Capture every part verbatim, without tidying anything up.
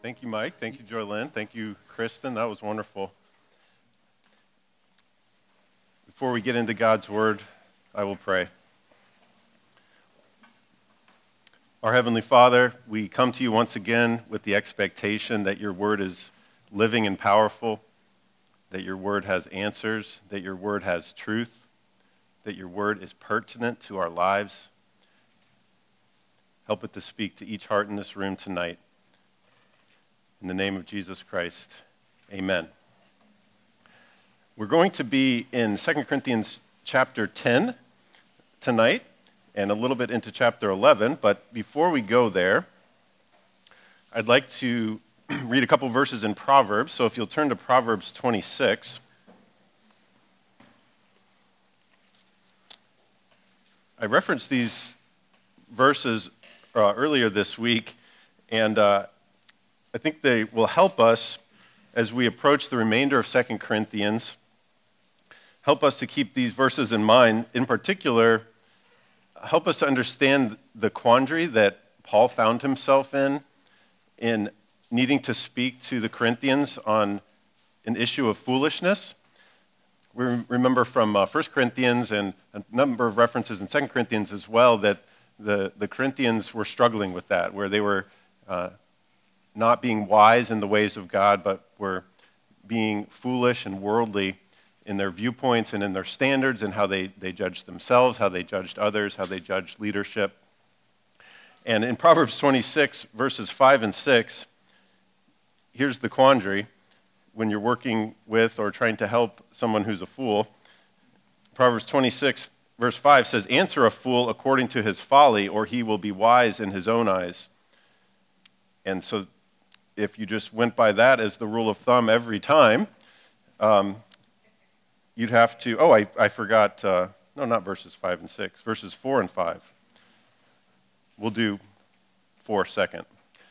Thank you, Mike. Thank you, Joylyn. Thank you, Kristen. That was wonderful. Before we get into God's Word, I will pray. Our Heavenly Father, we come to you once again with the expectation that your Word is living and powerful, that your Word has answers, that your Word has truth, that your Word is pertinent to our lives. Help it to speak to each heart in this room tonight. In the name of Jesus Christ, amen. We're going to be in Second Corinthians chapter ten tonight and a little bit into chapter eleven, but before we go there, I'd like to read a couple verses in Proverbs. So if you'll turn to Proverbs twenty-six. I referenced these verses uh, earlier this week, and uh, I think they will help us as we approach the remainder of Second Corinthians, help us to keep these verses in mind. In particular, help us to understand the quandary that Paul found himself in, in needing to speak to the Corinthians on an issue of foolishness. We remember from uh, First Corinthians and a number of references in Second Corinthians as well that the, the Corinthians were struggling with that, where they were uh, not being wise in the ways of God, but were being foolish and worldly in their viewpoints and in their standards and how they, they judged themselves, how they judged others, how they judged leadership. And in Proverbs twenty-six, verses five and six, here's the quandary when you're working with or trying to help someone who's a fool. Proverbs twenty-six, verse five says, "Answer a fool according to his folly, or he will be wise in his own eyes." And so if you just went by that as the rule of thumb every time, um, you'd have to, oh, I, I forgot, uh, no, not verses five and six, verses four and five. We'll do four second.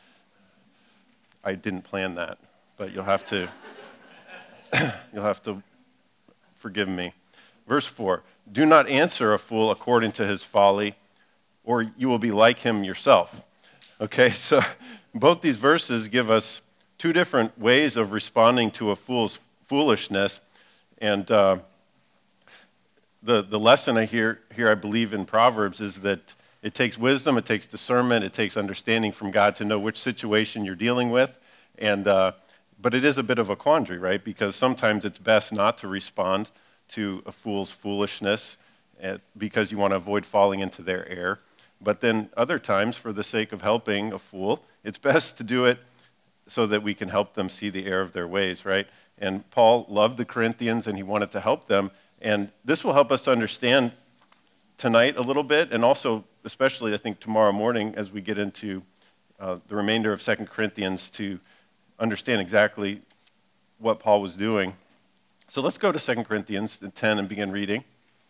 I didn't plan that, but you'll have to, you'll have to forgive me. Verse four, "Do not answer a fool according to his folly, or you will be like him yourself." Okay, so both these verses give us two different ways of responding to a fool's foolishness. And uh, the, the lesson I hear here, I believe, in Proverbs is that it takes wisdom, it takes discernment, it takes understanding from God to know which situation you're dealing with. And uh, but it is a bit of a quandary, right? Because sometimes it's best not to respond to a fool's foolishness uh, because you want to avoid falling into their error. But then other times, for the sake of helping a fool, it's best to do it so that we can help them see the error of their ways, right? And Paul loved the Corinthians, and he wanted to help them. And this will help us to understand tonight a little bit, and also, especially, I think, tomorrow morning as we get into uh, the remainder of Second Corinthians to understand exactly what Paul was doing. So let's go to Second Corinthians ten and begin reading.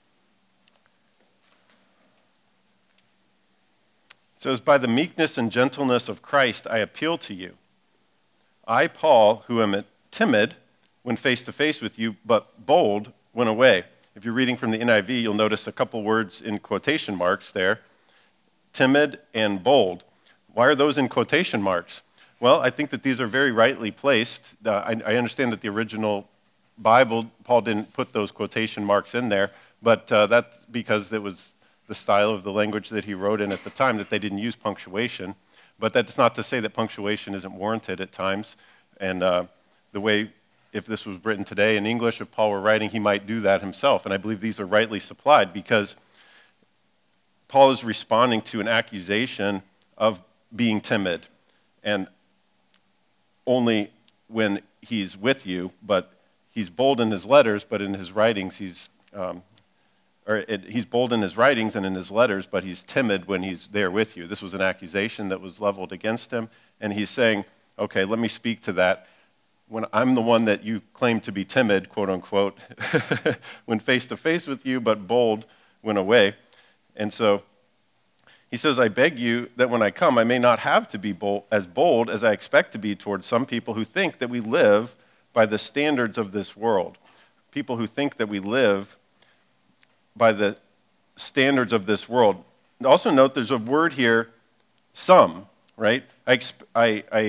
It says, "By the meekness and gentleness of Christ, I appeal to you. I, Paul, who am timid when face to face with you, but bold when away." If you're reading from the N I V, you'll notice a couple words in quotation marks there. Timid and bold. Why are those in quotation marks? Well, I think that these are very rightly placed. Uh, I, I understand that the original Bible, Paul didn't put those quotation marks in there, but uh, that's because it was the style of the language that he wrote in at the time, that they didn't use punctuation. But that's not to say that punctuation isn't warranted at times. And uh, the way, if this was written today in English, if Paul were writing, he might do that himself. And I believe these are rightly supplied because Paul is responding to an accusation of being timid. And only when he's with you, but he's bold in his letters, but in his writings he's... Um, or it, he's bold in his writings and in his letters, but he's timid when he's there with you. This was an accusation that was leveled against him, and he's saying, okay, let me speak to that. When I'm the one that you claim to be timid, quote unquote, when face to face with you, but bold when away. And so he says, "I beg you that when I come, I may not have to be bold, as bold as I expect to be towards some people who think that we live by the standards of this world." People who think that we live by the standards of this world. Also note there's a word here, some, right? I, I, I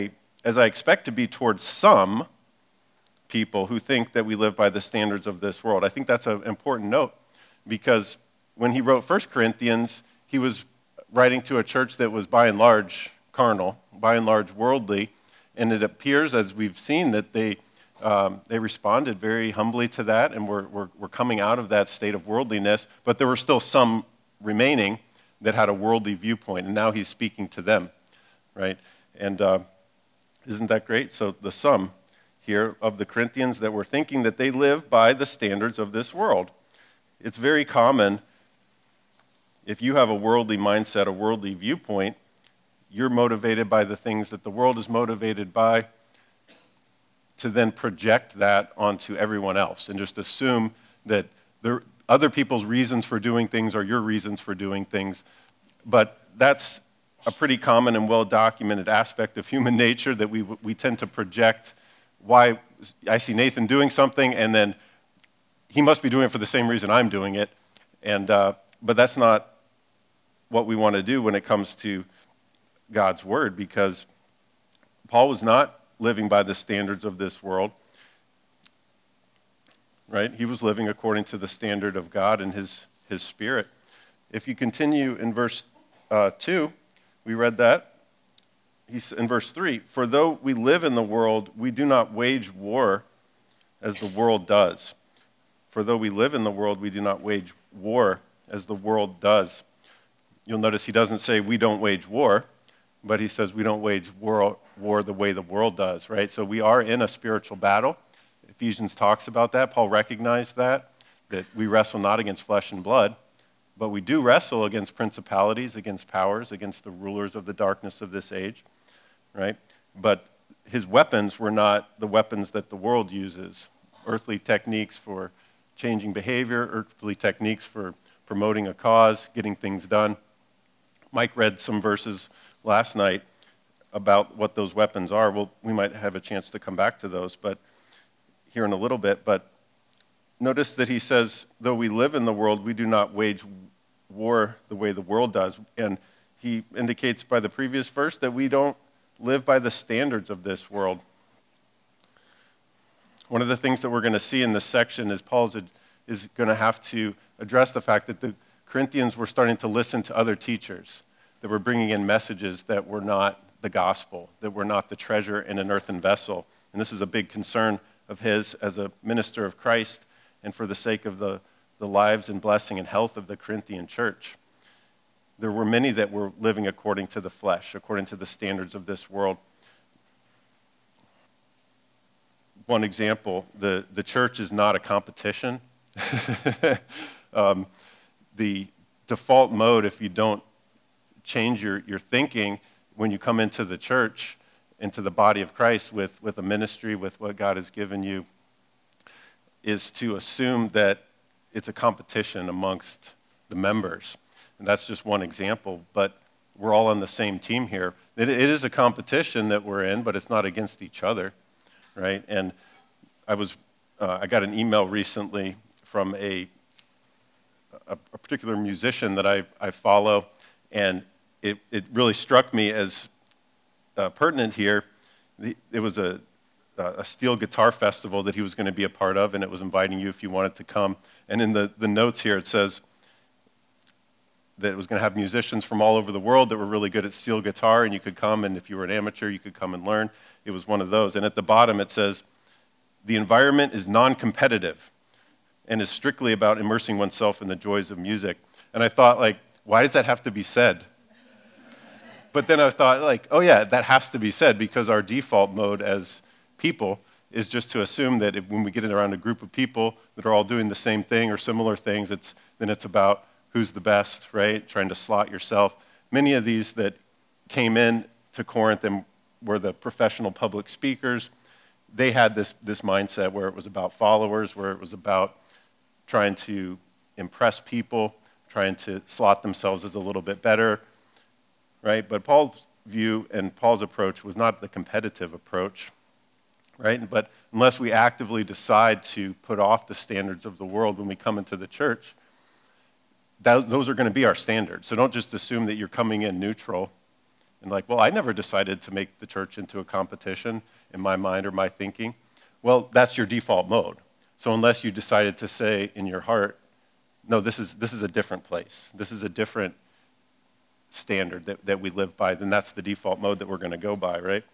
as I expect to be towards some people who think that we live by the standards of this world. I think that's an important note, because when he wrote First Corinthians, he was writing to a church that was by and large carnal, by and large worldly, and it appears, as we've seen, that they um, they responded very humbly to that, and were, were, were coming out of that state of worldliness, but there were still some remaining that had a worldly viewpoint, and now he's speaking to them, right? And uh, isn't that great? So the sum here of the Corinthians that were thinking that they live by the standards of this world. It's very common, if you have a worldly mindset, a worldly viewpoint, you're motivated by the things that the world is motivated by, to then project that onto everyone else and just assume that there, other people's reasons for doing things are your reasons for doing things. But that's a pretty common and well-documented aspect of human nature, that we, we tend to project why I see Nathan doing something, and then he must be doing it for the same reason I'm doing it. And uh, but that's not what we want to do when it comes to God's word, because Paul was not living by the standards of this world, right? He was living according to the standard of God and his, his Spirit. If you continue in verse uh, two, we read that. He's in verse three, for though we live in the world, we do not wage war as the world does. For though we live in the world, we do not wage war as the world does. You'll notice he doesn't say we don't wage war, but he says we don't wage war, war the way the world does, right? So we are in a spiritual battle. Ephesians talks about that. Paul recognized that, that we wrestle not against flesh and blood, but we do wrestle against principalities, against powers, against the rulers of the darkness of this age, right? But his weapons were not the weapons that the world uses, earthly techniques for changing behavior, earthly techniques for promoting a cause, getting things done. Mike read some verses last night about what those weapons are. Well, we might have a chance to come back to those, but here in a little bit. But notice that he says, though we live in the world, we do not wage war the way the world does. And he indicates by the previous verse that we don't live by the standards of this world. One of the things that we're going to see in this section is Paul is going to have to address the fact that the Corinthians were starting to listen to other teachers that were bringing in messages that were not the gospel, that were not the treasure in an earthen vessel. And this is a big concern of his as a minister of Christ, and for the sake of the, the lives and blessing and health of the Corinthian church. There were many that were living according to the flesh, according to the standards of this world. One example, the, the church is not a competition. um, the default mode, if you don't change your, your thinking when you come into the church, into the body of Christ with, with a ministry, with what God has given you, is to assume that it's a competition amongst the members. And that's just one example, but we're all on the same team here. It, it is a competition that we're in, but it's not against each other, right? And I was, uh, I got an email recently from a, a, a particular musician that I, I follow, and it, it really struck me as uh, pertinent here. The, it was a, a steel guitar festival that he was going to be a part of, and it was inviting you if you wanted to come. And in the, the notes here, it says that it was going to have musicians from all over the world that were really good at steel guitar, and you could come, and if you were an amateur, you could come and learn. It was one of those. And at the bottom, it says, the environment is non-competitive and is strictly about immersing oneself in the joys of music. And I thought, like, why does that have to be said? But then I thought, like, oh yeah, that has to be said, because our default mode as people is just to assume that if, when we get around a group of people that are all doing the same thing or similar things, it's then it's about who's the best, right? Trying to slot yourself. Many of these that came in to Corinth and were the professional public speakers, they had this, this mindset where it was about followers, where it was about trying to impress people, trying to slot themselves as a little bit better, right? But Paul's view and Paul's approach was not the competitive approach, right? But unless we actively decide to put off the standards of the world when we come into the church, that, those are going to be our standards. So don't just assume that you're coming in neutral And like, well, I never decided to make the church into a competition in my mind or my thinking. Well, that's your default mode. So unless you decided to say in your heart, no, this is this is a different place. This is a different standard that, that we live by, then that's the default mode that we're going to go by, right?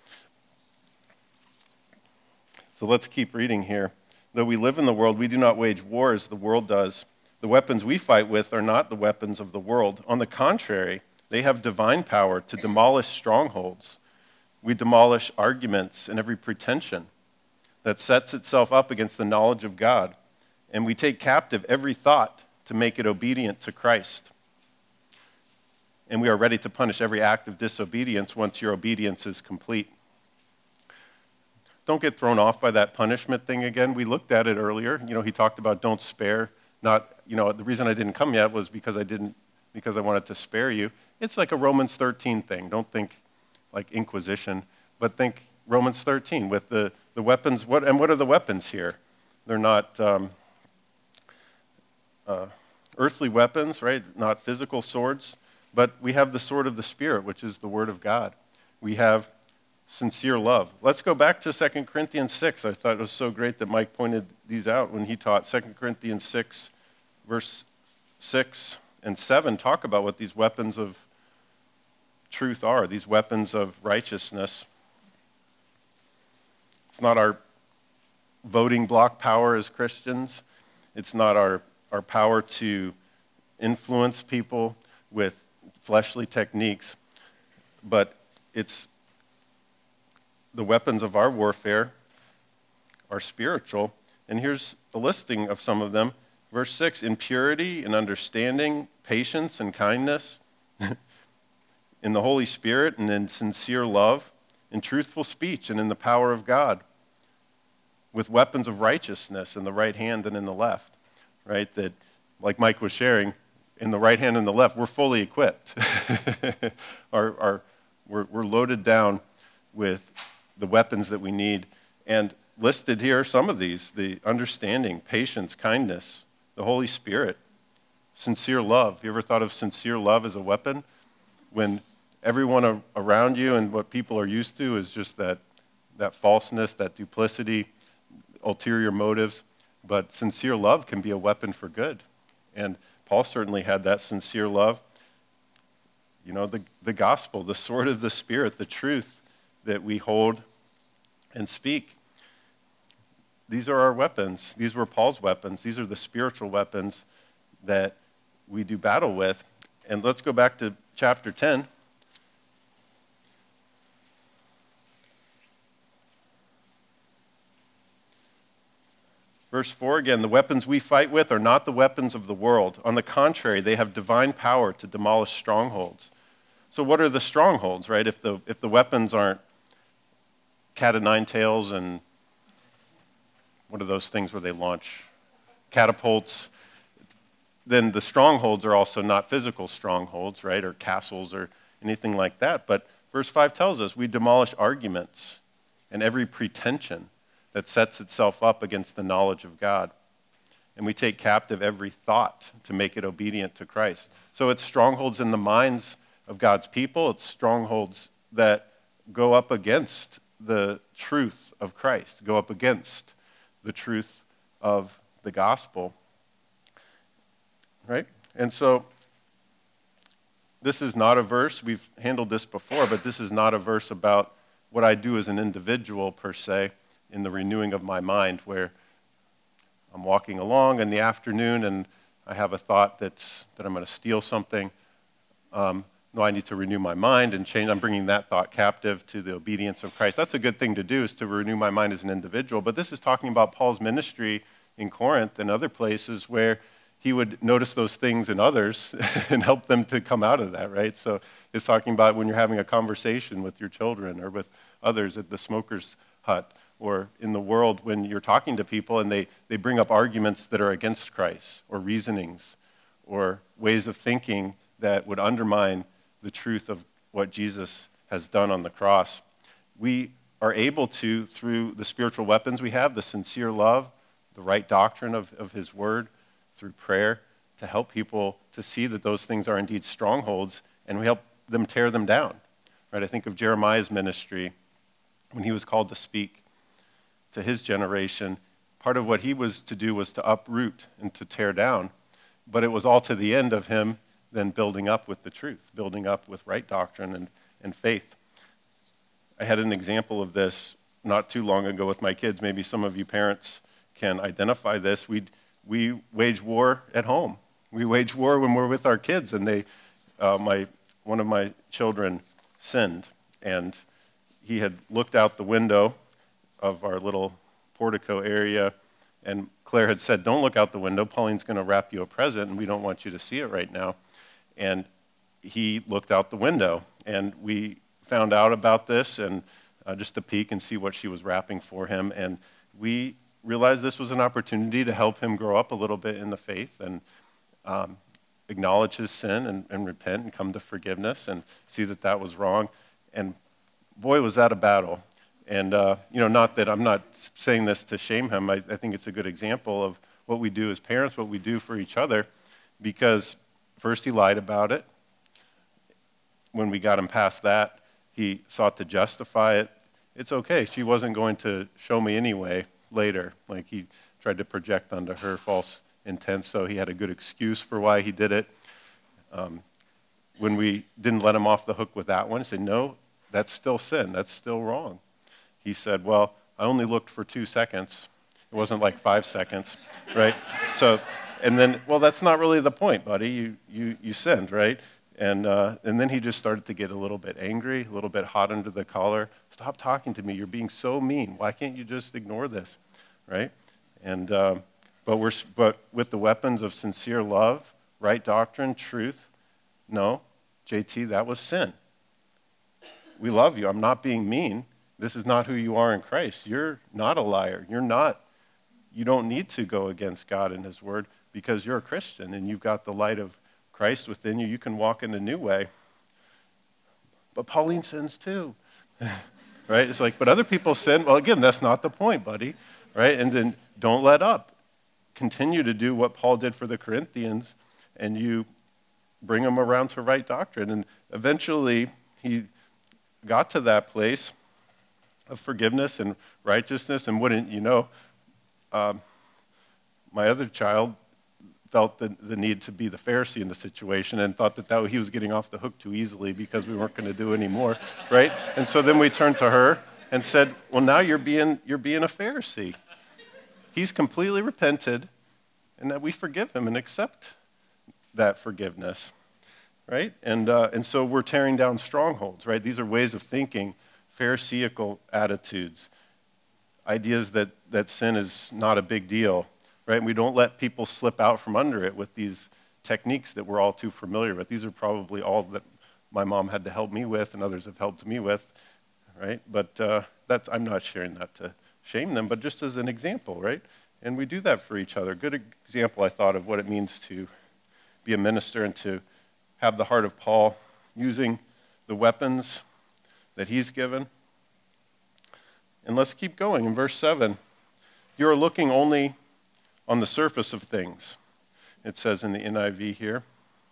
So let's keep reading here. Though we live in the world, we do not wage war as the world does. The weapons we fight with are not the weapons of the world. On the contrary, they have divine power to demolish strongholds. We demolish arguments and every pretension that sets itself up against the knowledge of God, and we take captive every thought to make it obedient to Christ. And we are ready to punish every act of disobedience once your obedience is complete. Don't get thrown off by that punishment thing again. We looked at it earlier. You know, he talked about don't spare. Not, you know, the reason I didn't come yet was because I didn't, because I wanted to spare you. It's like a Romans thirteen thing. Don't think like Inquisition, but think Romans thirteen with the, the weapons. What and what are the weapons here? They're not um, uh, earthly weapons, right? Not physical swords, but we have the sword of the Spirit, which is the Word of God. We have sincere love. Let's go back to Second Corinthians six. I thought it was so great that Mike pointed these out when he taught. Second Corinthians six, verse six and seven talk about what these weapons of truth are, these weapons of righteousness. It's not our voting block power as Christians. It's not our, our power to influence people with fleshly techniques, but it's the weapons of our warfare are spiritual. And here's a listing of some of them. Verse six, in purity and understanding, patience and kindness, in the Holy Spirit and in sincere love, in truthful speech and in the power of God, with weapons of righteousness in the right hand and in the left, right? That, like Mike was sharing, in the right hand and the left, we're fully equipped. our, our, we're, we're loaded down with the weapons that we need. And listed here are some of these: the understanding, patience, kindness, the Holy Spirit, sincere love. You ever thought of sincere love as a weapon? When everyone around you and what people are used to is just that, that falseness, that duplicity, ulterior motives. But sincere love can be a weapon for good. And Paul certainly had that sincere love. You know, the, the gospel, the sword of the Spirit, the truth that we hold and speak. These are our weapons. These were Paul's weapons. These are the spiritual weapons that we do battle with. And let's go back to chapter ten. Verse four again, the weapons we fight with are not the weapons of the world. On the contrary, they have divine power to demolish strongholds. So what are the strongholds, right? If the if the weapons aren't cat o' nine tails and what are those things where they launch catapults, then the strongholds are also not physical strongholds, right? Or castles or anything like that. But verse five tells us we demolish arguments and every pretension that sets itself up against the knowledge of God. And we take captive every thought to make it obedient to Christ. So it's strongholds in the minds of God's people. It's strongholds that go up against the truth of Christ, go up against the truth of the gospel. Right? And so this is not a verse, we've handled this before, but this is not a verse about what I do as an individual per se in the renewing of my mind, where I'm walking along in the afternoon and I have a thought that's, that I'm going to steal something. Um, no, I need to renew my mind and change. I'm bringing that thought captive to the obedience of Christ. That's a good thing to do, is to renew my mind as an individual. But this is talking about Paul's ministry in Corinth and other places where he would notice those things in others and help them to come out of that, right? So it's talking about when you're having a conversation with your children or with others at the smoker's hut, or in the world when you're talking to people and they, they bring up arguments that are against Christ, or reasonings, or ways of thinking that would undermine the truth of what Jesus has done on the cross. We are able to, through the spiritual weapons we have, the sincere love, the right doctrine of, of his word, through prayer, to help people to see that those things are indeed strongholds, and we help them tear them down. right? I think of Jeremiah's ministry when he was called to speak to his generation. Part of what he was to do was to uproot and to tear down, but it was all to the end of him then building up with the truth, building up with right doctrine and, and faith. I had an example of this not too long ago with my kids. Maybe some of you parents can identify this. We we wage war at home. We wage war when we're with our kids, and they, uh, my one of my children sinned, and he had looked out the window of our little portico area, and Claire had said, "Don't look out the window. Pauline's going to wrap you a present, and we don't want you to see it right now." And he looked out the window, and we found out about this, and uh, just to peek and see what she was wrapping for him, and we realized this was an opportunity to help him grow up a little bit in the faith and um, acknowledge his sin and, and repent and come to forgiveness and see that that was wrong. And boy, was that a battle. And, uh, you know, not that I'm not saying this to shame him. I, I think it's a good example of what we do as parents, what we do for each other, because first he lied about it. When we got him past that, he sought to justify it. It's okay. She wasn't going to show me anyway later. Like, he tried to project onto her false intent, so he had a good excuse for why he did it. Um, when we didn't let him off the hook with that one, he said, "No, that's still sin. That's still wrong." He said, "Well, I only looked for two seconds. It wasn't like five seconds, right?" So, and then, well, that's not really the point, buddy. You you you sinned, right? And uh, and then he just started to get a little bit angry, a little bit hot under the collar. "Stop talking to me. You're being so mean. Why can't you just ignore this, right?" And um, but we're but with the weapons of sincere love, right doctrine, truth. No, J T, that was sin. We love you. I'm not being mean. This is not who you are in Christ. You're not a liar. You're not. You don't need to go against God and His Word because you're a Christian and you've got the light of Christ within you. You can walk in a new way. But Pauline sins too, right? It's like, but other people sin. Well, again, that's not the point, buddy, right? And then don't let up. Continue to do what Paul did for the Corinthians, and you bring them around to right doctrine. And eventually, he got to that place of forgiveness and righteousness, and wouldn't you know, um, my other child felt the, the need to be the Pharisee in the situation and thought that, that he was getting off the hook too easily because we weren't going to do any more, right? And so then we turned to her and said, "Well, now you're being you're being a Pharisee." He's completely repented, and that we forgive him and accept that forgiveness, right? And uh, and so we're tearing down strongholds, right? These are ways of thinking, Pharisaical attitudes, ideas that, that sin is not a big deal, right? And we don't let people slip out from under it with these techniques that we're all too familiar with. These are probably all that my mom had to help me with and others have helped me with, right? But uh, that's, I'm not sharing that to shame them, but just as an example, right? And we do that for each other. Good example, I thought, of what it means to be a minister and to have the heart of Paul, using the weapons that he's given. And let's keep going. In verse seven, "You are looking only on the surface of things," it says in the N I V here.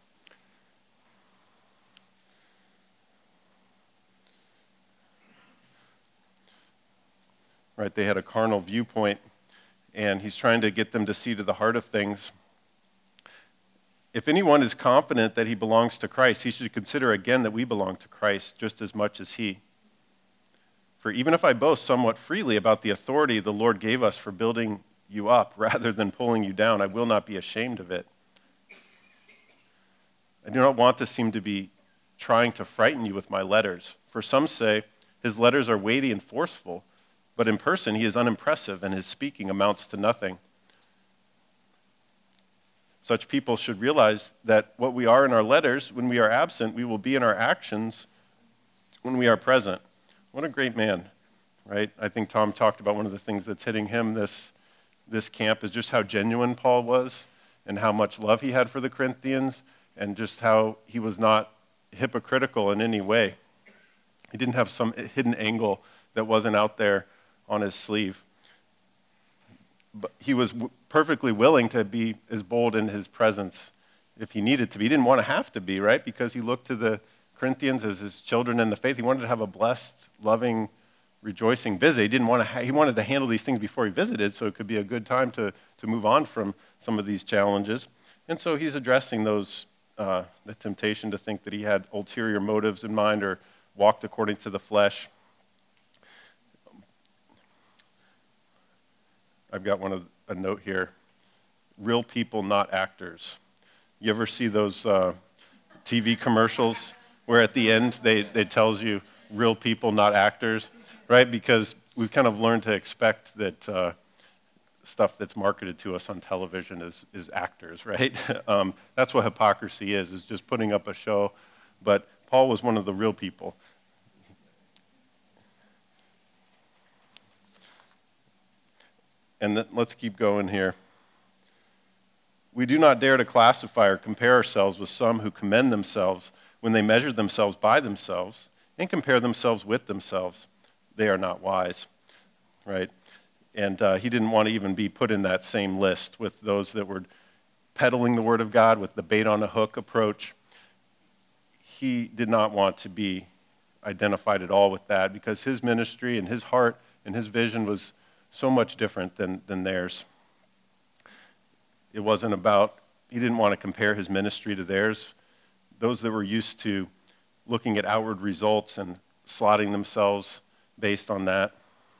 Right, they had a carnal viewpoint, and he's trying to get them to see to the heart of things. "If anyone is confident that he belongs to Christ, he should consider again that we belong to Christ just as much as he. For even if I boast somewhat freely about the authority the Lord gave us for building you up rather than pulling you down, I will not be ashamed of it. I do not want to seem to be trying to frighten you with my letters. For some say his letters are weighty and forceful, but in person he is unimpressive and his speaking amounts to nothing. Such people should realize that what we are in our letters, when we are absent, we will be in our actions when we are present." What a great man, right? I think Tom talked about one of the things that's hitting him this, this camp is just how genuine Paul was and how much love he had for the Corinthians and just how he was not hypocritical in any way. He didn't have some hidden angle that wasn't out there on his sleeve. But he was w- perfectly willing to be as bold in his presence if he needed to be. He didn't want to have to be, right? Because he looked to the Corinthians as his children in the faith. He wanted to have a blessed, loving, rejoicing visit. He didn't want to. Ha- he wanted to handle these things before he visited, so it could be a good time to to move on from some of these challenges. And so he's addressing those uh, the temptation to think that he had ulterior motives in mind or walked according to the flesh. I've got one of a note here. Real people, not actors. You ever see those uh, T V commercials where at the end they, they tells you real people, not actors, right? Because we've kind of learned to expect that uh, stuff that's marketed to us on television is, is actors, right? um, that's what hypocrisy is, is just putting up a show. But Paul was one of the real people. And th- let's keep going here. We do not dare to classify or compare ourselves with some who commend themselves when they measure themselves by themselves and compare themselves with themselves. They are not wise, right? And uh, he didn't want to even be put in that same list with those that were peddling the word of God with the bait on a hook approach. He did not want to be identified at all with that because his ministry and his heart and his vision was so much different than, than theirs. It wasn't about, he didn't want to compare his ministry to theirs. Those that were used to looking at outward results and slotting themselves based on that.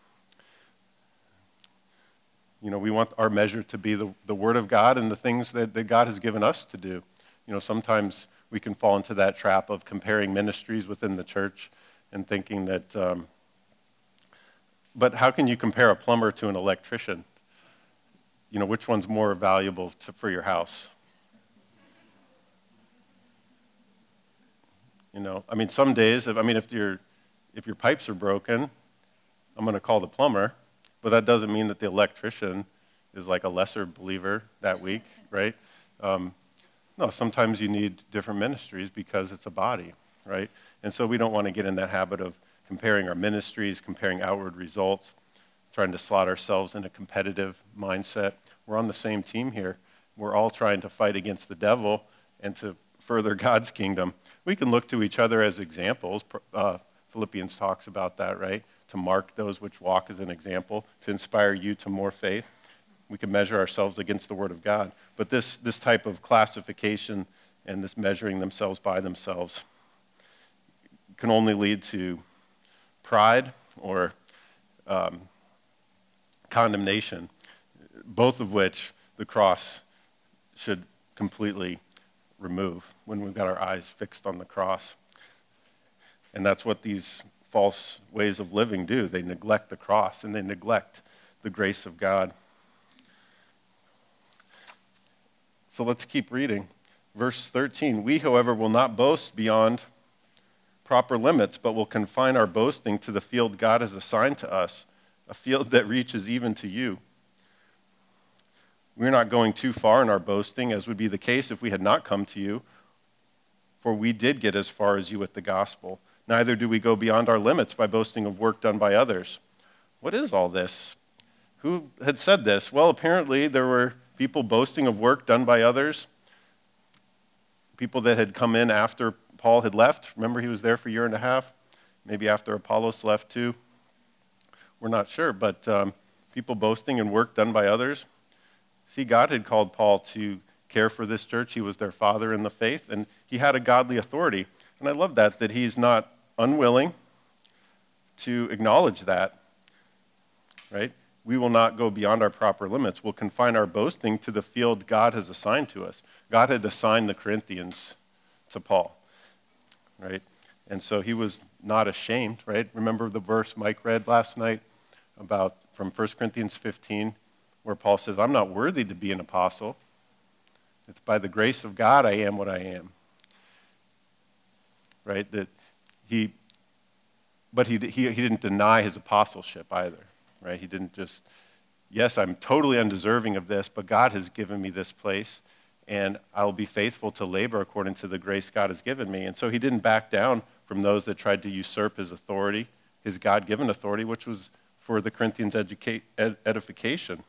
You know, we want our measure to be the, the Word of God and the things that, that God has given us to do. You know, sometimes we can fall into that trap of comparing ministries within the church and thinking that, um, but how can you compare a plumber to an electrician? You know, which one's more valuable to, for your house? You know, I mean, some days, if, I mean, if your if your pipes are broken, I'm going to call the plumber, but that doesn't mean that the electrician is like a lesser believer that week, right? Um, no, sometimes you need different ministries because it's a body, right? And so we don't want to get in that habit of comparing our ministries, comparing outward results, trying to slot ourselves in a competitive mindset. We're on the same team here. We're all trying to fight against the devil and to further God's kingdom. We can look to each other as examples. Uh, Philippians talks about that, right? To mark those which walk as an example, to inspire you to more faith. We can measure ourselves against the Word of God. But this, this type of classification and this measuring themselves by themselves can only lead to pride or um, condemnation, both of which the cross should completely remove when we've got our eyes fixed on the cross. And that's what these false ways of living do. They neglect the cross and they neglect the grace of God. So let's keep reading. Verse thirteen, we, however, will not boast beyond proper limits, but will confine our boasting to the field God has assigned to us, a field that reaches even to you. We're not going too far in our boasting, as would be the case if we had not come to you, for we did get as far as you with the gospel. Neither do we go beyond our limits by boasting of work done by others. What is all this? Who had said this? Well, apparently there were people boasting of work done by others, people that had come in after Paul had left. Remember, he was there for a year and a half, maybe after Apollos left too. We're not sure, but um, people boasting and work done by others. See, God had called Paul to care for this church. He was their father in the faith, and he had a godly authority. And I love that, that he's not unwilling to acknowledge that, right? We will not go beyond our proper limits. We'll confine our boasting to the field God has assigned to us. God had assigned the Corinthians to Paul, right? And so he was not ashamed, right? Remember the verse Mike read last night about from First Corinthians fifteen, where Paul says, I'm not worthy to be an apostle. It's by the grace of God I am what I am. Right? That he, but he, he, he didn't deny his apostleship either. Right? He didn't just, yes, I'm totally undeserving of this, but God has given me this place, and I'll be faithful to labor according to the grace God has given me. And so he didn't back down from those that tried to usurp his authority, his God-given authority, which was for the Corinthians' educate, ed, edification.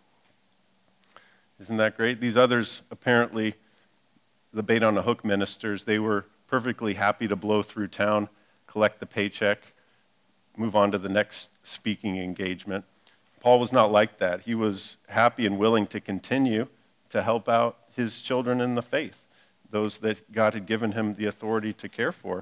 Isn't that great? These others, apparently, the bait on the hook ministers, they were perfectly happy to blow through town, collect the paycheck, move on to the next speaking engagement. Paul was not like that. He was happy and willing to continue to help out his children in the faith, those that God had given him the authority to care for.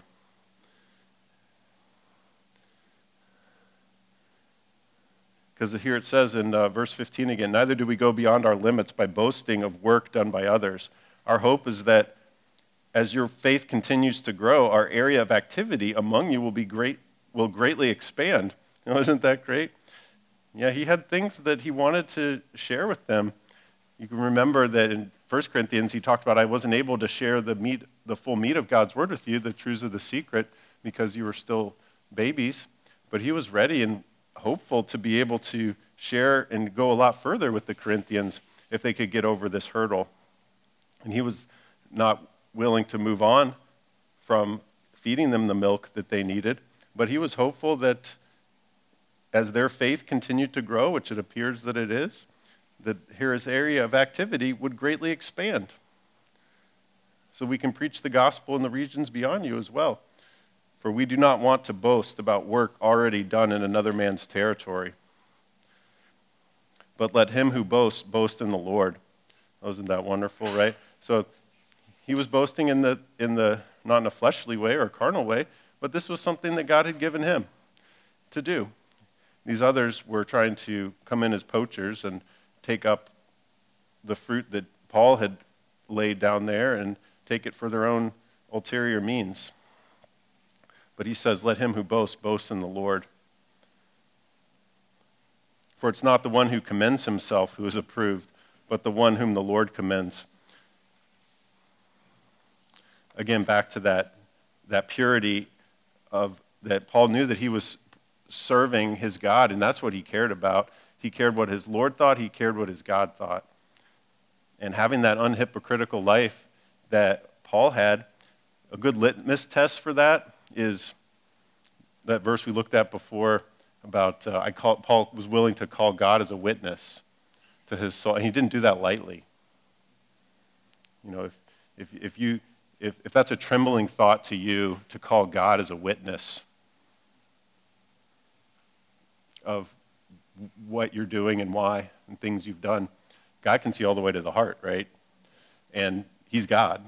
Because here it says in uh, verse fifteen again, neither do we go beyond our limits by boasting of work done by others. Our hope is that as your faith continues to grow, our area of activity among you will be great, will greatly expand. You know, isn't that great? Yeah, he had things that he wanted to share with them. You can remember that in First Corinthians, he talked about, I wasn't able to share the meat, the full meat of God's word with you, the truths of the secret, because you were still babies. But he was ready and hopeful to be able to share and go a lot further with the Corinthians if they could get over this hurdle. And he was not willing to move on from feeding them the milk that they needed, but he was hopeful that as their faith continued to grow, which it appears that it is, that his area of activity would greatly expand. So we can preach the gospel in the regions beyond you as well. For we do not want to boast about work already done in another man's territory. But let him who boasts, boast in the Lord. Isn't that wonderful, right? So he was boasting in the, in the, not in a fleshly way or a carnal way, but this was something that God had given him to do. These others were trying to come in as poachers and take up the fruit that Paul had laid down there and take it for their own ulterior means. But he says, let him who boasts, boast in the Lord. For it's not the one who commends himself who is approved, but the one whom the Lord commends. Again, back to that, that purity of that Paul knew that he was serving his God, and that's what he cared about. He cared what his Lord thought, he cared what his God thought. And having that unhypocritical life that Paul had, a good litmus test for that is that verse we looked at before about uh, I call, Paul was willing to call God as a witness to his soul, and he didn't do that lightly. You know, if if if you if, if that's a trembling thought to you to call God as a witness of what you're doing and why and things you've done, God can see all the way to the heart, right? And he's God.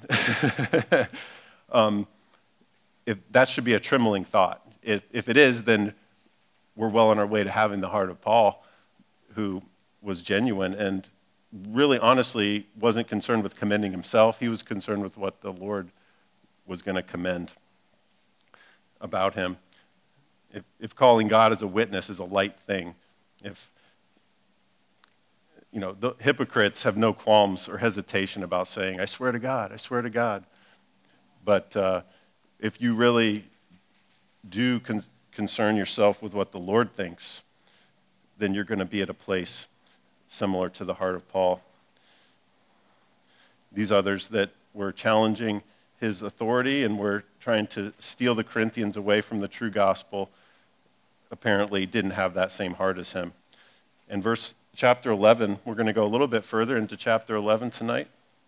um, if that should be a trembling thought. If, if it is, then we're well on our way to having the heart of Paul, who was genuine and really honestly wasn't concerned with commending himself. He was concerned with what the Lord was going to commend about him. If, if calling God as a witness is a light thing, if, you know, the hypocrites have no qualms or hesitation about saying, I swear to God, I swear to God. But uh, if you really do con- concern yourself with what the Lord thinks, then you're going to be at a place similar to the heart of Paul. These others that were challenging his authority and were trying to steal the Corinthians away from the true gospel apparently didn't have that same heart as him. In verse chapter eleven, we're going to go a little bit further into chapter eleven tonight.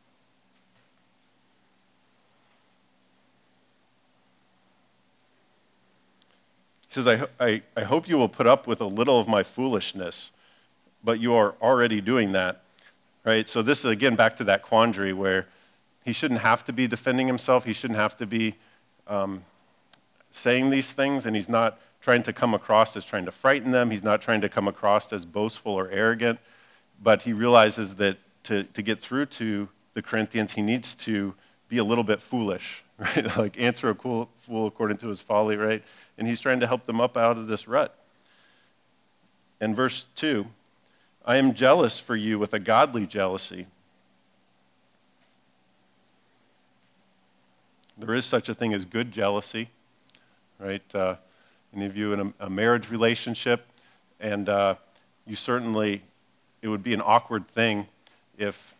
He says, I, I, I hope you will put up with a little of my foolishness, but you are already doing that, right? So this is, again, back to that quandary where he shouldn't have to be defending himself. He shouldn't have to be um, saying these things, and he's not trying to come across as trying to frighten them. He's not trying to come across as boastful or arrogant, but he realizes that to, to get through to the Corinthians, he needs to be a little bit foolish, right? Like answer a fool according to his folly, right? And he's trying to help them up out of this rut. In verse two, I am jealous for you with a godly jealousy. There is such a thing as good jealousy, right? Uh, any of you in a, a marriage relationship, and uh, you certainly, it would be an awkward thing if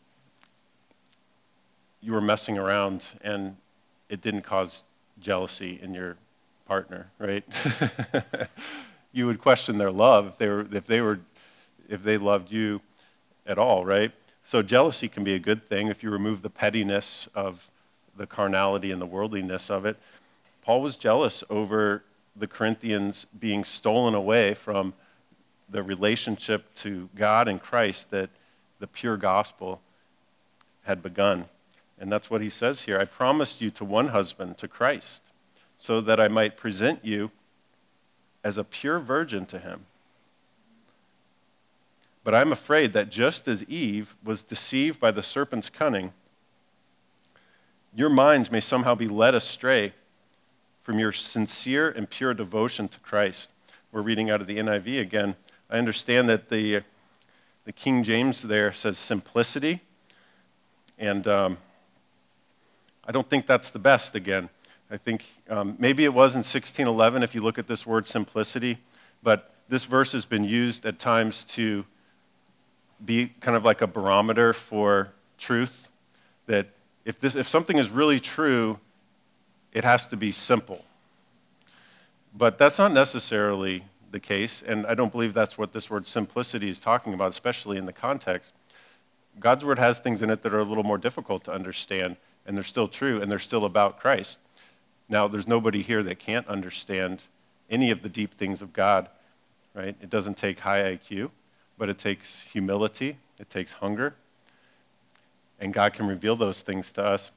you were messing around and it didn't cause jealousy in your partner, right? You would question their love if they were if they were if they loved you at all, right? So jealousy can be a good thing if you remove the pettiness of the carnality and the worldliness of it. Paul was jealous over the Corinthians being stolen away from the relationship to God and Christ that the pure gospel had begun. And that's what he says here. I promised you to one husband, to Christ, so that I might present you as a pure virgin to him. But I'm afraid that just as Eve was deceived by the serpent's cunning, your minds may somehow be led astray from your sincere and pure devotion to Christ. We're reading out of the N I V again. I understand that the, the King James there says simplicity, and um, I don't think that's the best again. I think um, maybe it was in sixteen eleven if you look at this word simplicity, but this verse has been used at times to be kind of like a barometer for truth, that if this if something is really true, it has to be simple. But that's not necessarily the case, and I don't believe that's what this word simplicity is talking about, especially in the context. God's word has things in it that are a little more difficult to understand, and they're still true, and they're still about Christ. Now, there's nobody here that can't understand any of the deep things of God, right? It doesn't take high I Q, but it takes humility, it takes hunger, and God can reveal those things to us.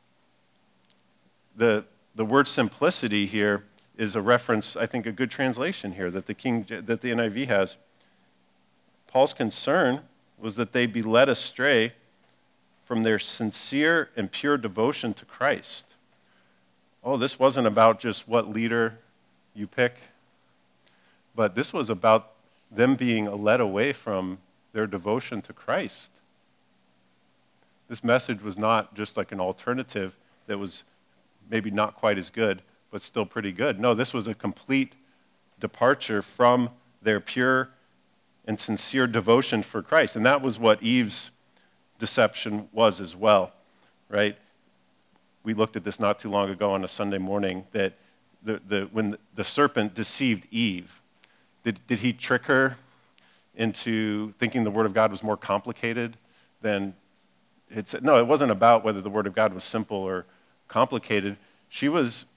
The, the word simplicity here is a reference, I think a good translation here that the King, that the N I V has. Paul's concern was that they be led astray from their sincere and pure devotion to Christ. Oh, this wasn't about just what leader you pick, but this was about them being led away from their devotion to Christ. This message was not just like an alternative that was maybe not quite as good, but still pretty good. No, this was a complete departure from their pure and sincere devotion for Christ. And that was what Eve's deception was as well, right? We looked at this not too long ago on a Sunday morning, that the, the, when the serpent deceived Eve, did, did he trick her into thinking the Word of God was more complicated than it's? No, it wasn't about whether the Word of God was simple or complicated. She was,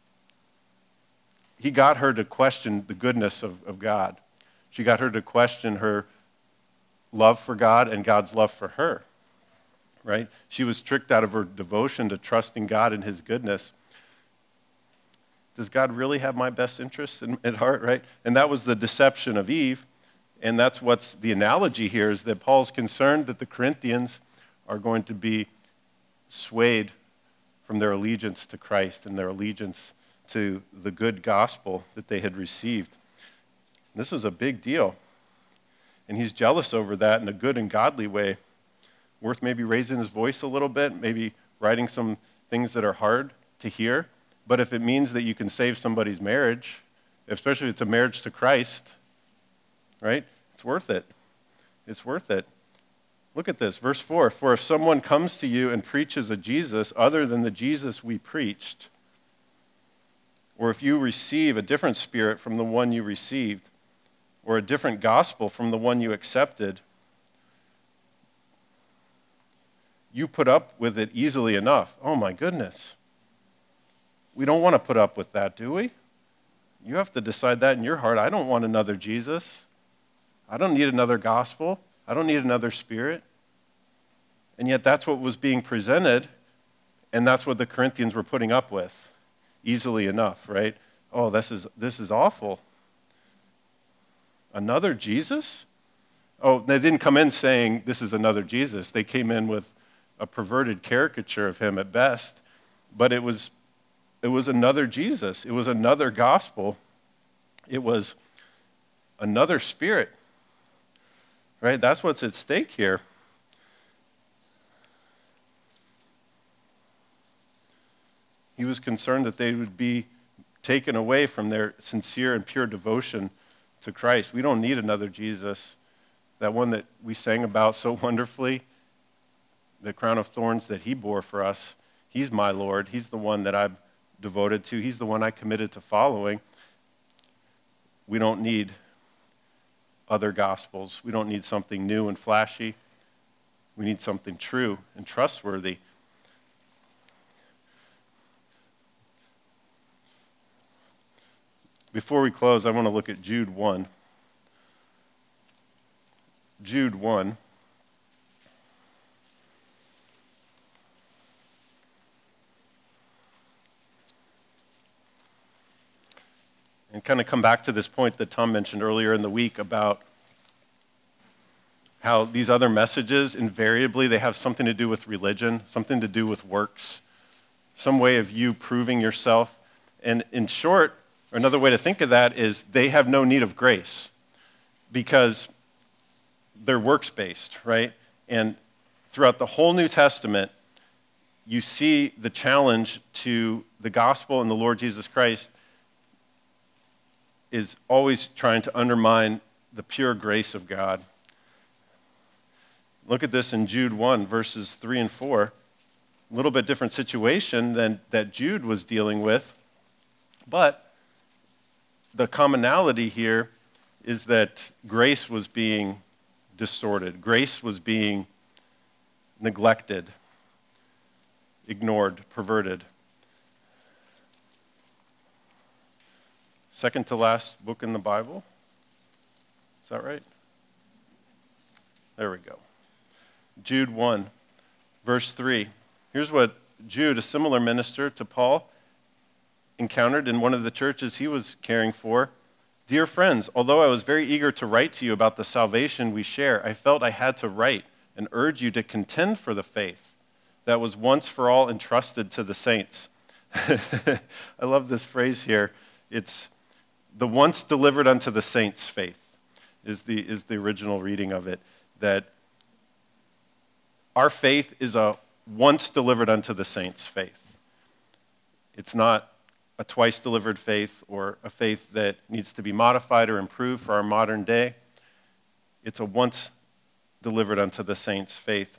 he got her to question the goodness of, of God. She got her to question her love for God and God's love for her, right? She was tricked out of her devotion to trusting God and his goodness. Does God really have my best interests in, at heart, right? And that was the deception of Eve, and that's what's the analogy here, is that Paul's concerned that the Corinthians are going to be swayed from their allegiance to Christ and their allegiance to the good gospel that they had received. This was a big deal, and he's jealous over that in a good and godly way, worth maybe raising his voice a little bit, maybe writing some things that are hard to hear. But if it means that you can save somebody's marriage, especially if it's a marriage to Christ, right? It's worth it. It's worth it. Look at this, verse four. For if someone comes to you and preaches a Jesus other than the Jesus we preached, or if you receive a different spirit from the one you received, or a different gospel from the one you accepted, you put up with it easily enough. Oh my goodness. We don't want to put up with that, do we? You have to decide that in your heart. I don't want another Jesus. I don't need another gospel. I don't need another spirit. And yet that's what was being presented, and that's what the Corinthians were putting up with easily enough, right? Oh, this is this is awful. Another Jesus? Oh, they didn't come in saying this is another Jesus. They came in with a perverted caricature of him at best, but it was It was another Jesus. It was another gospel. It was another spirit, right? That's what's at stake here. He was concerned that they would be taken away from their sincere and pure devotion to Christ. We don't need another Jesus. That one that we sang about so wonderfully, the crown of thorns that he bore for us, he's my Lord. He's the one that I'm devoted to. He's the one I committed to following. We don't need other gospels. We don't need something new and flashy. We need something true and trustworthy. before we close, I want to look at Jude one. Jude one. And kind of come back to this point that Tom mentioned earlier in the week about how these other messages, invariably, they have something to do with religion, something to do with works, some way of you proving yourself. And in short, or another way to think of that is they have no need of grace because they're works-based, right? And throughout the whole New Testament, you see the challenge to the gospel and the Lord Jesus Christ is always trying to undermine the pure grace of God. Look at this in Jude one, verses three and four. A little bit different situation than that Jude was dealing with, but the commonality here is that grace was being distorted. Grace was being neglected, ignored, perverted. Second to last book in the Bible. Is that right? There we go. Jude one, verse three. Here's what Jude, a similar minister to Paul, encountered in one of the churches he was caring for. Dear friends, although I was very eager to write to you about the salvation we share, I felt I had to write and urge you to contend for the faith that was once for all entrusted to the saints. I love this phrase here. It's the once delivered unto the saints faith is the, is the original reading of it, that our faith is a once delivered unto the saints faith. It's not a twice delivered faith or a faith that needs to be modified or improved for our modern day. It's a once delivered unto the saints faith.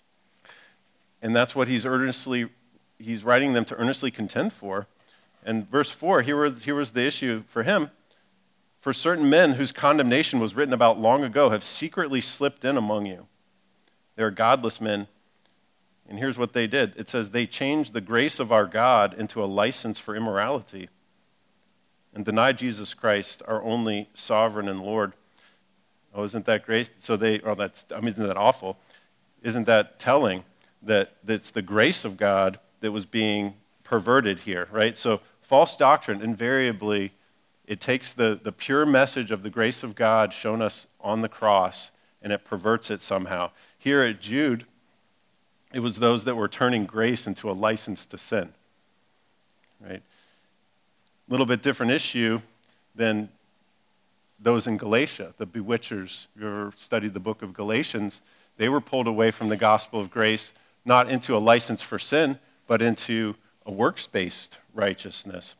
And that's what he's earnestly, he's writing them to earnestly contend for. And verse four, here, were, here was the issue for him. For certain men whose condemnation was written about long ago have secretly slipped in among you. They are godless men. And here's what they did. It says they changed the grace of our God into a license for immorality and denied Jesus Christ, our only sovereign and Lord. Oh, isn't that great? So they, oh, that's, I mean, isn't that awful? Isn't that telling that it's the grace of God that was being perverted here, right? So false doctrine, invariably, it takes the, the pure message of the grace of God shown us on the cross, and it perverts it somehow. Here at Jude, it was those that were turning grace into a license to sin, right? A little bit different issue than those in Galatia, the bewitchers. If you ever studied the book of Galatians, they were pulled away from the gospel of grace, not into a license for sin, but into a works-based righteousness.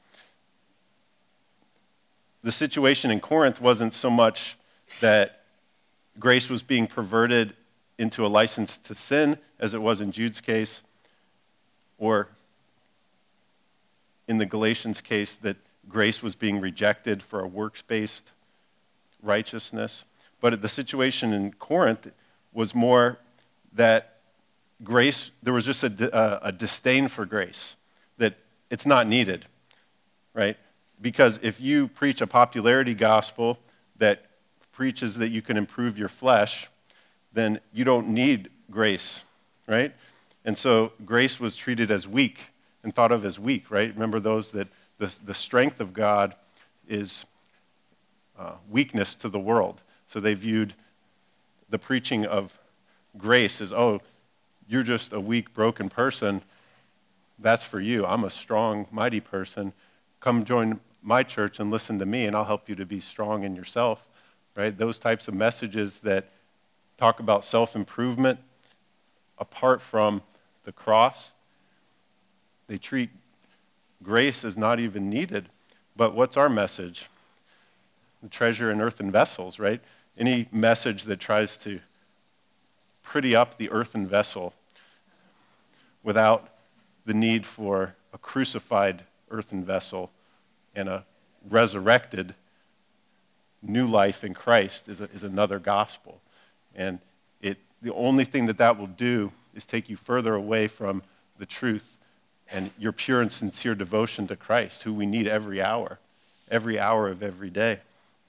The situation in Corinth wasn't so much that grace was being perverted into a license to sin, as it was in Jude's case, or in the Galatians' case, that grace was being rejected for a works-based righteousness. But the situation in Corinth was more that grace, there was just a, a disdain for grace, that it's not needed, right? Because if you preach a popularity gospel that preaches that you can improve your flesh, then you don't need grace, right? And so grace was treated as weak and thought of as weak, right? Remember those that the, the strength of God is uh, weakness to the world. So they viewed the preaching of grace as, oh, you're just a weak, broken person. That's for you. I'm a strong, mighty person. Come join my church and listen to me, and I'll help you to be strong in yourself, right? Those types of messages that talk about self-improvement apart from the cross. They treat grace as not even needed. But what's our message? The treasure in earthen vessels, right? Any message that tries to pretty up the earthen vessel without the need for a crucified earthen vessel and a resurrected new life in Christ is, a, is another gospel. And it, the only thing that that will do is take you further away from the truth and your pure and sincere devotion to Christ, who we need every hour. every hour of every day.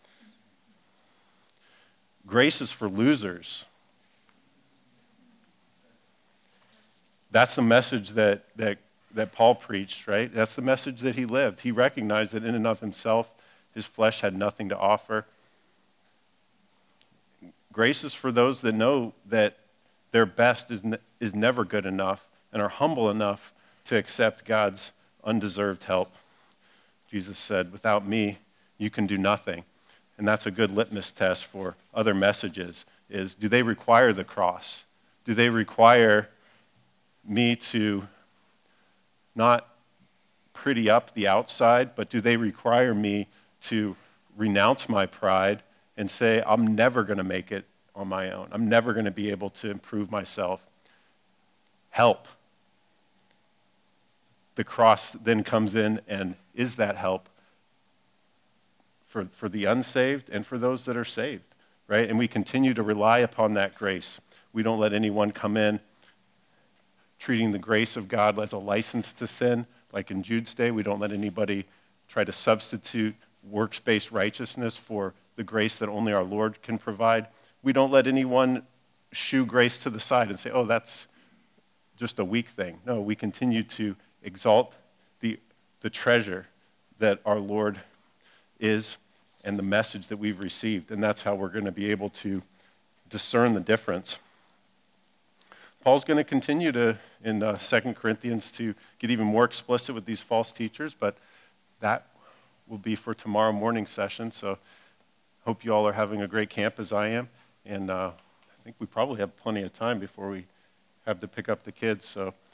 Grace is for losers. That's the message that, that, that Paul preached, right? That's the message that he lived. He recognized that in and of himself, his flesh had nothing to offer. Grace is for those that know that their best is, ne- is never good enough and are humble enough to accept God's undeserved help. Jesus said, without me, you can do nothing. And that's a good litmus test for other messages, is do they require the cross? Do they require me to not pretty up the outside, but do they require me to renounce my pride and say, I'm never going to make it on my own. I'm never going to be able to improve myself. Help. The cross then comes in and is that help for, for the unsaved and for those that are saved, right? And we continue to rely upon that grace. We don't let anyone come in treating the grace of God as a license to sin. Like in Jude's day, we don't let anybody try to substitute works-based righteousness for the grace that only our Lord can provide. We don't let anyone shoo grace to the side and say, oh, that's just a weak thing. No, we continue to exalt the, the treasure that our Lord is and the message that we've received. And that's how we're going to be able to discern the difference. Paul's going to continue to, in uh, Second Corinthians, to get even more explicit with these false teachers, but that will be for tomorrow morning session. So hope you all are having a great camp as I am. And uh, I think we probably have plenty of time before we have to pick up the kids. So